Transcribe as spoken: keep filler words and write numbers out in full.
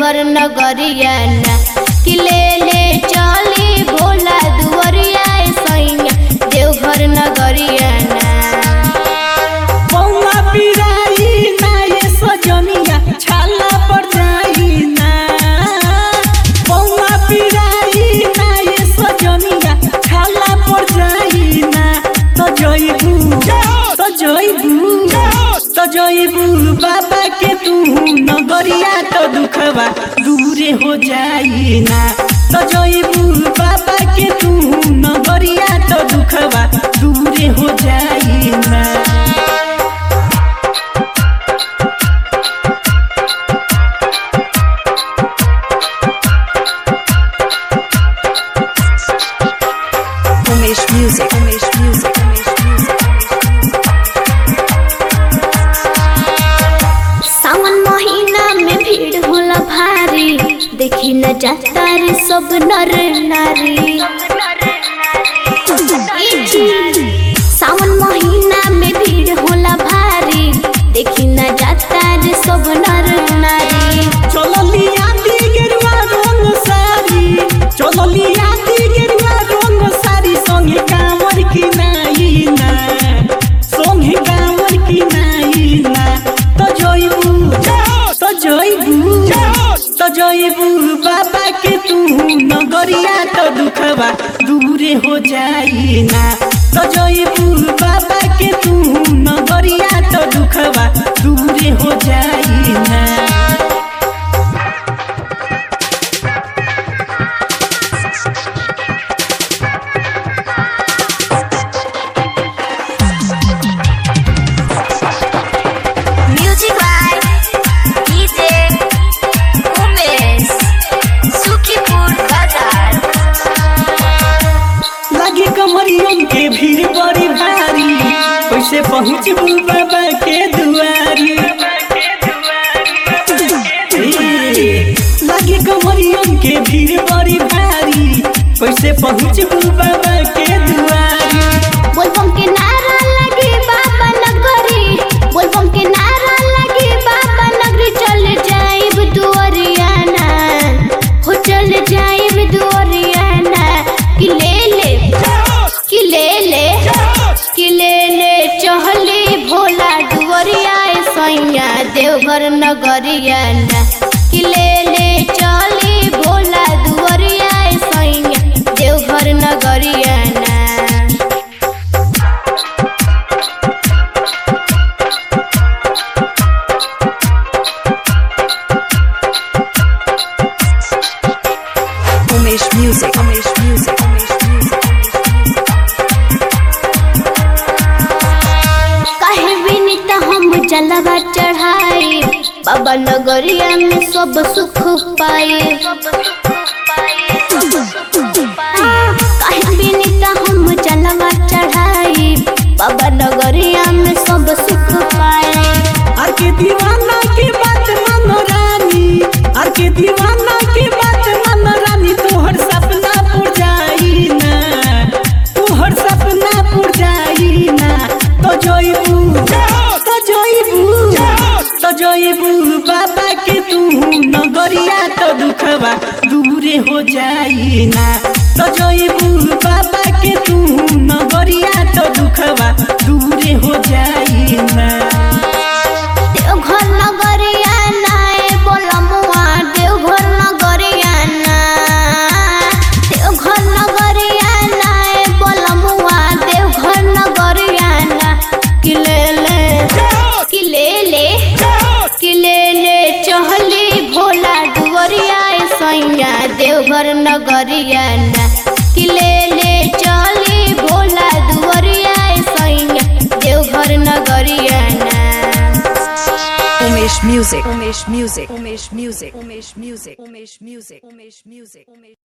देवघर नगरिया ना कि ले ले चली भोला दुआरिया सैया देवघर नगरिया ना। बौआ पिराई ना ये सजनिया छाला पड़ जाई ना। बौआ पिराई ना ये सजनिया छाला पड़ जाई ना। तो जइबू तो जइबू तो जइबू बाबा के तू नगरिया तो दुखवा दूरे हो जाई ना। तो जइबू बाबा के तू नगरिया तो दुखवा दूरे हो जाई ना। Umesh Music, Umesh Music, Umesh Music, सावन महीना में भीड़ होला भारी देखी न जाता रे सब नर नारी। सावन महीना में भीड़ होला भारी देखी न जाता रे सब नर नारी। चलो लिया दी गेरुआ रंग सारी चलो लिया दी गेरुआ रंग सारी संगे कांवर की नाई ना संगे कांवर की नाई ना। तो जइबू तो जइबू तो जइबू बाबा के तू नगरिया तो दुखवा दूरे हो जाई ना। तो जइबू बाबा के तू नगरिया तो दुखवा दूरे हो जाई ना। Music by DJ Umesh Sukhipur Bazar. लगे कमरियन के भीड़ बड़ी भारी कैसे पहुँचबू बाबा के दुआरी। लगे कमरियन के भीड़ बड़ी भारी कैसे पहुँचबू बाबा के दुआरी। बोलबम के नारा लगे बाबा नगरी बोलबम के नारा लगे बाबा नगरी चल जाइब दुआरिया ना हो चल जाइब दुआरिया ना कि ले ले कि ले ले कि ले ले चहले भोला दुआरिया सैया देवघर नगरिया ना कि ले ले चली भोला दुआरिया सैया देवघर नगरिया ना। Umesh Music, Umesh Music, Umesh Music, काहे विनीत हम जलवा चढ़ाई बाबा नगरिया में सब सुख पाए। काहे विनीत हम जलवा चढ़ाई बाबा नगरिया में सब सुख पाए। आर के दीवाना के बात मानो रानी आर के दीवाना के बात मानो रानी तोहर सपना पूर जाई ना तोहर सपना पूर जाई ना। तो जइबू तो जइबू तो जइबू बाबा के तू नगरिया तो दुखवा दूरे हो जाई ना। तो जइबू बाबा के तू नगरिया तो दुखवा दूरे हो जाई ना। देवघर नगरिया ना ए बोलमुआ देवघर नगरिया ना देवघर नगरिया ना ए बोलमुआ देवघर नगरिया ना कि ले ले कि ले ले कि ले ले चहली भोला दुआरिया सैया देवघर नगरिया ना कि ले ले चली भोला दुआरिया सैया देवघर नगरिया ना। Umesh Music, Umesh Music, Umesh Music, Umesh Music, Umesh Music, Umesh Music, Umesh